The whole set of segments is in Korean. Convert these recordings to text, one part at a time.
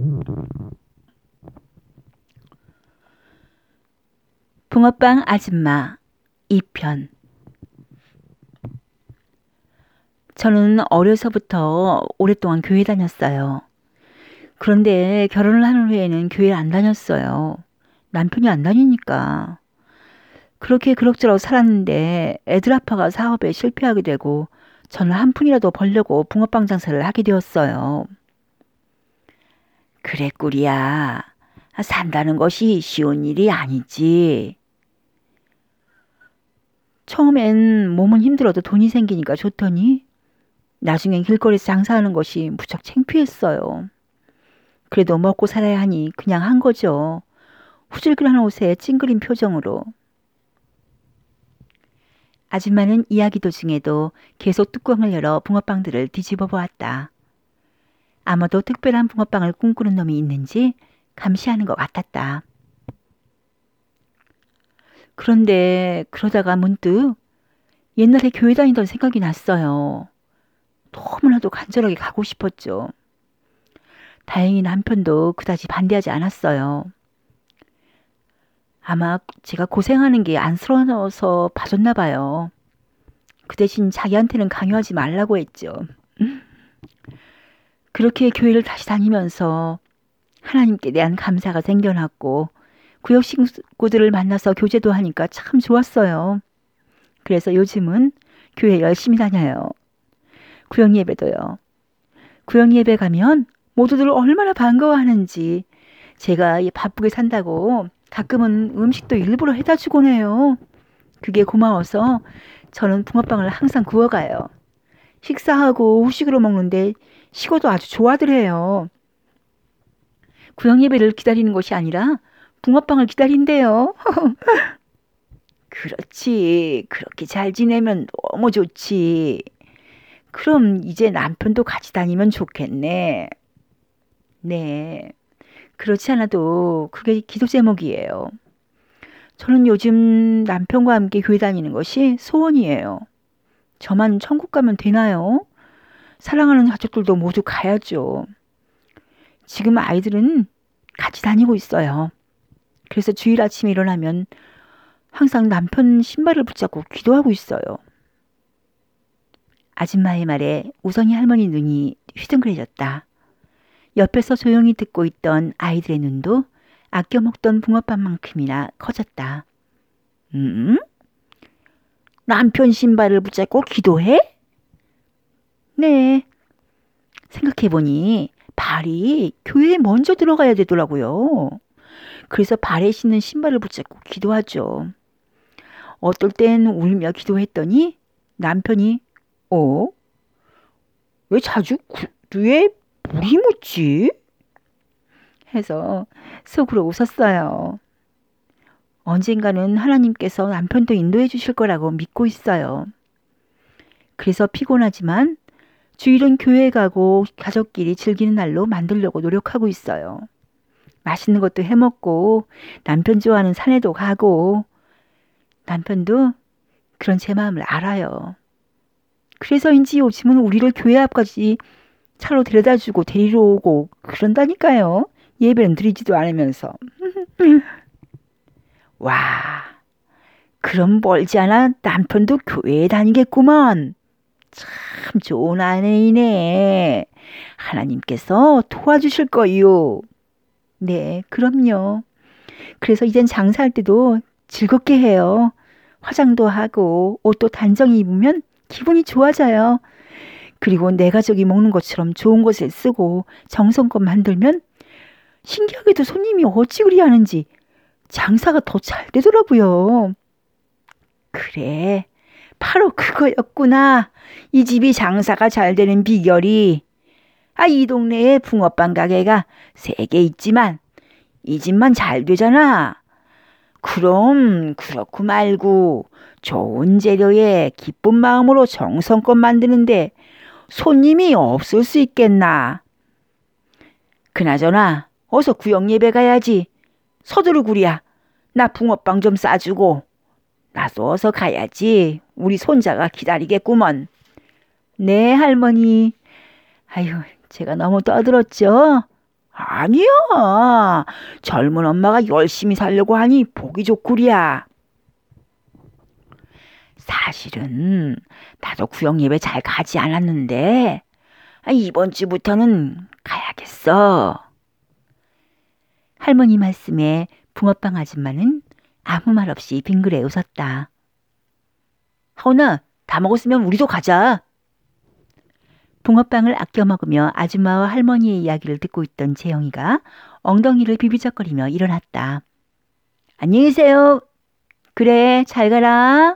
붕어빵 아줌마 2편. 저는 어려서부터 오랫동안 교회 다녔어요. 그런데 결혼을 한 후에는 교회를 안 다녔어요. 남편이 안 다니니까. 그렇게 그럭저럭 살았는데 애들 아빠가 사업에 실패하게 되고 저는 한 푼이라도 벌려고 붕어빵 장사를 하게 되었어요. 그래 꿀이야. 산다는 것이 쉬운 일이 아니지. 처음엔 몸은 힘들어도 돈이 생기니까 좋더니 나중엔 길거리에서 장사하는 것이 무척 창피했어요. 그래도 먹고 살아야 하니 그냥 한 거죠. 후줄근한 옷에 찡그린 표정으로. 아줌마는 이야기 도중에도 계속 뚜껑을 열어 붕어빵들을 뒤집어 보았다. 아마도 특별한 붕어빵을 꿈꾸는 놈이 있는지 감시하는 것 같았다. 그런데 그러다가 문득 옛날에 교회 다니던 생각이 났어요. 너무나도 간절하게 가고 싶었죠. 다행히 남편도 그다지 반대하지 않았어요. 아마 제가 고생하는 게 안쓰러워서 봐줬나 봐요. 그 대신 자기한테는 강요하지 말라고 했죠. 그렇게 교회를 다시 다니면서 하나님께 대한 감사가 생겨났고 구역 식구들을 만나서 교제도 하니까 참 좋았어요. 그래서 요즘은 교회 열심히 다녀요. 구역 예배도요. 구역 예배 가면 모두들 얼마나 반가워하는지 제가 바쁘게 산다고 가끔은 음식도 일부러 해다 주곤 해요. 그게 고마워서 저는 붕어빵을 항상 구워가요. 식사하고 후식으로 먹는데 식어도 아주 좋아들 해요. 구역 예배를 기다리는 것이 아니라 붕어빵을 기다린대요. 그렇지. 그렇게 잘 지내면 너무 좋지. 그럼 이제 남편도 같이 다니면 좋겠네. 네. 그렇지 않아도 그게 기도 제목이에요. 저는 요즘 남편과 함께 교회 다니는 것이 소원이에요. 저만 천국 가면 되나요? 사랑하는 가족들도 모두 가야죠. 지금 아이들은 같이 다니고 있어요. 그래서 주일 아침에 일어나면 항상 남편 신발을 붙잡고 기도하고 있어요. 아줌마의 말에 우선이 할머니 눈이 휘둥그레졌다. 옆에서 조용히 듣고 있던 아이들의 눈도 아껴 먹던 붕어빵만큼이나 커졌다. 남편 신발을 붙잡고 기도해? 네. 생각해보니 발이 교회에 먼저 들어가야 되더라고요. 그래서 발에 신는 신발을 붙잡고 기도하죠. 어떨 땐 울며 기도했더니 남편이 왜 자주 구두에 물이 묻지? 해서 속으로 웃었어요. 언젠가는 하나님께서 남편도 인도해 주실 거라고 믿고 있어요. 그래서 피곤하지만 주일은 교회 가고 가족끼리 즐기는 날로 만들려고 노력하고 있어요. 맛있는 것도 해먹고 남편 좋아하는 산에도 가고 남편도 그런 제 마음을 알아요. 그래서인지 요즘은 우리를 교회 앞까지 차로 데려다주고 데리러 오고 그런다니까요. 예배는 드리지도 않으면서. 와, 그럼 멀지 않아 남편도 교회에 다니겠구먼. 참 좋은 아내이네. 하나님께서 도와주실 거요. 네, 그럼요. 그래서 이젠 장사할 때도 즐겁게 해요. 화장도 하고 옷도 단정히 입으면 기분이 좋아져요. 그리고 내 가족이 먹는 것처럼 좋은 것을 쓰고 정성껏 만들면 신기하게도 손님이 어찌 그리 하는지 장사가 더 잘 되더라고요. 그래, 바로 그거였구나. 이 집이 장사가 잘 되는 비결이. 이 동네에 붕어빵 가게가 3개 있지만 이 집만 잘 되잖아. 그럼 그렇고 말고 좋은 재료에 기쁜 마음으로 정성껏 만드는데 손님이 없을 수 있겠나. 그나저나 어서 구역 예배 가야지. 서두르 구리야. 나 붕어빵 좀 싸주고. 나도 어서 가야지. 우리 손자가 기다리겠구먼. 네, 할머니. 아유, 제가 너무 떠들었죠? 아니야. 젊은 엄마가 열심히 살려고 하니 보기 좋구리야. 사실은 나도 구역 예배 잘 가지 않았는데 이번 주부터는 가야겠어. 할머니 말씀에 붕어빵 아줌마는 아무 말 없이 빙그레 웃었다. 하온아, 다 먹었으면 우리도 가자. 붕어빵을 아껴 먹으며 아줌마와 할머니의 이야기를 듣고 있던 재영이가 엉덩이를 비비적거리며 일어났다. 안녕히 계세요. 그래, 잘 가라.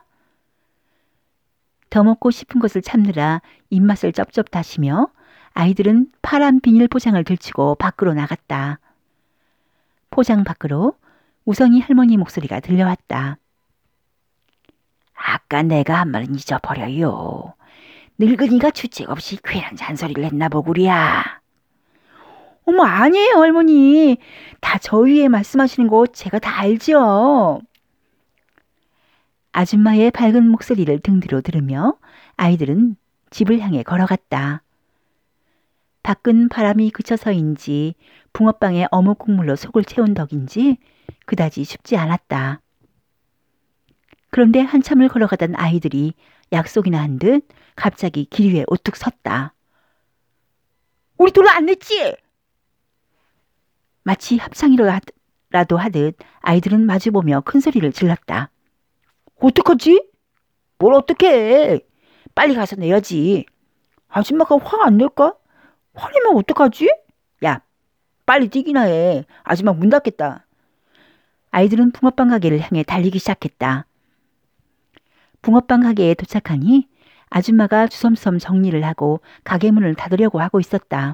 더 먹고 싶은 것을 참느라 입맛을 쩝쩝 다시며 아이들은 파란 비닐 포장을 들치고 밖으로 나갔다. 포장 밖으로 우성이 할머니 목소리가 들려왔다. 아까 내가 한 말은 잊어버려요. 늙은이가 주책 없이 괜한 잔소리를 했나 보구리야. 어머, 아니에요, 할머니. 다 저 위에 말씀하시는 거 제가 다 알지요. 아줌마의 밝은 목소리를 등 뒤로 들으며 아이들은 집을 향해 걸어갔다. 밖은 바람이 그쳐서인지 붕어빵에 어묵 국물로 속을 채운 덕인지 그다지 춥지 않았다. 그런데 한참을 걸어가던 아이들이 약속이나 한 듯 갑자기 길 위에 우뚝 섰다. 우리 돈을 안 냈지? 마치 합창이라도 하듯 아이들은 마주보며 큰 소리를 질렀다. 어떡하지? 뭘 어떡해? 빨리 가서 내야지. 아줌마가 화 안 낼까? 화내면 어떡하지? 야, 빨리 뛰기나 해. 아줌마 문 닫겠다. 아이들은 붕어빵 가게를 향해 달리기 시작했다. 붕어빵 가게에 도착하니 아줌마가 주섬주섬 정리를 하고 가게 문을 닫으려고 하고 있었다.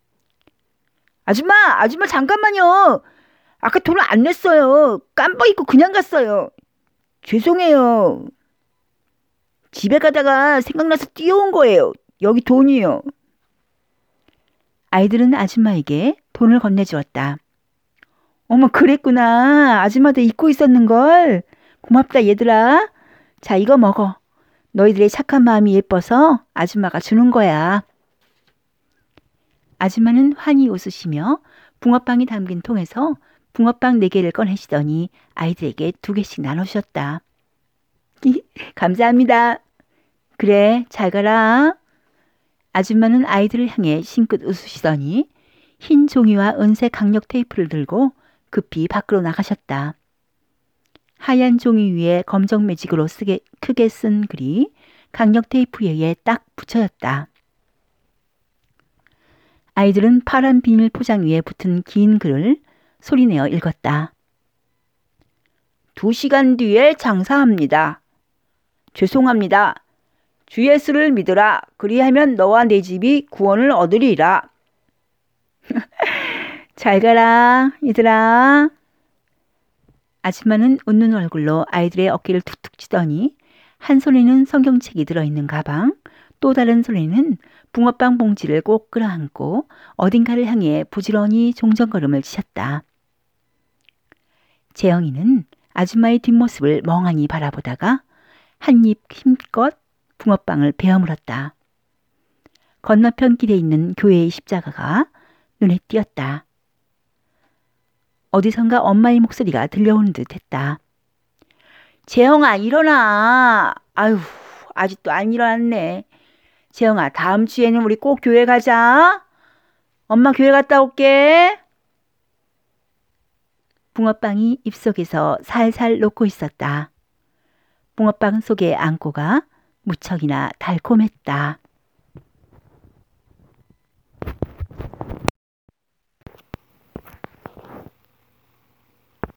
아줌마 잠깐만요. 아까 돈을 안 냈어요. 깜빡 잊고 그냥 갔어요. 죄송해요. 집에 가다가 생각나서 뛰어온 거예요. 여기 돈이요. 아이들은 아줌마에게 돈을 건네주었다. 어머, 그랬구나. 아줌마도 잊고 있었는걸. 고맙다, 얘들아. 자, 이거 먹어. 너희들의 착한 마음이 예뻐서 아줌마가 주는 거야. 아줌마는 환히 웃으시며 붕어빵이 담긴 통에서 붕어빵 4개를 꺼내시더니 아이들에게 2개씩 나눠주셨다. 감사합니다. 그래, 잘 가라. 아줌마는 아이들을 향해 싱긋 웃으시더니 흰 종이와 은색 강력 테이프를 들고 급히 밖으로 나가셨다. 하얀 종이 위에 검정 매직으로 크게 쓴 글이 강력 테이프에 딱 붙여졌다. 아이들은 파란 비닐 포장 위에 붙은 긴 글을 소리내어 읽었다. 2시간 뒤에 장사합니다. 죄송합니다. 주 예수를 믿으라. 그리하면 너와 내 집이 구원을 얻으리라. 잘 가라, 얘들아. 아줌마는 웃는 얼굴로 아이들의 어깨를 툭툭 치더니 한 손에는 성경책이 들어있는 가방, 또 다른 손에는 붕어빵 봉지를 꼭 끌어안고 어딘가를 향해 부지런히 종전걸음을 치셨다. 재영이는 아줌마의 뒷모습을 멍하니 바라보다가 한 입 힘껏 붕어빵을 베어 물었다. 건너편 길에 있는 교회의 십자가가 눈에 띄었다. 어디선가 엄마의 목소리가 들려오는 듯 했다. 재영아, 일어나. 아유, 아직도 안 일어났네. 재영아, 다음 주에는 우리 꼭 교회 가자. 엄마 교회 갔다 올게. 붕어빵이 입속에서 살살 녹고 있었다. 붕어빵 속의 앙꼬가 무척이나 달콤했다.